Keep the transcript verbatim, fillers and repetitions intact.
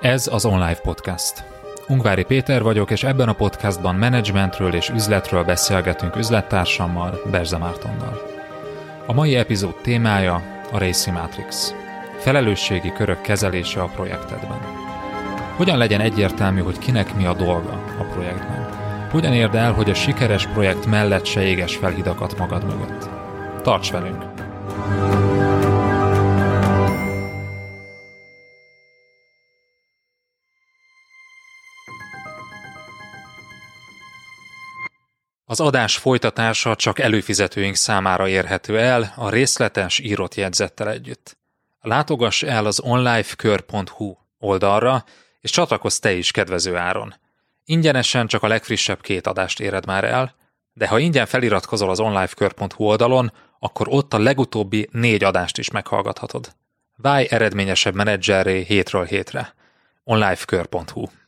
Ez az OnLive Podcast. Ungvári Péter vagyok, és ebben a podcastban menedzsmentről és üzletről beszélgetünk üzlettársammal, Berze Mártonnal. A mai epizód témája a RACI Matrix. Felelősségi körök kezelése a projektedben. Hogyan legyen egyértelmű, hogy kinek mi a dolga a projektben? Hogyan érd el, hogy a sikeres projekt mellett se éges fel hidakat magad mögött? Tarts velünk! Az adás folytatása csak előfizetőink számára érhető el a részletes írott jegyzettel együtt. Látogass el az onlifekör pont hu oldalra, és csatlakozz te is kedvező áron. Ingyenesen csak a legfrissebb két adást éred már el, de ha ingyen feliratkozol az onlifekör pont hu oldalon, akkor ott a legutóbbi négy adást is meghallgathatod. Válj eredményesebb menedzserré hétről hétre. onlifekör pont hu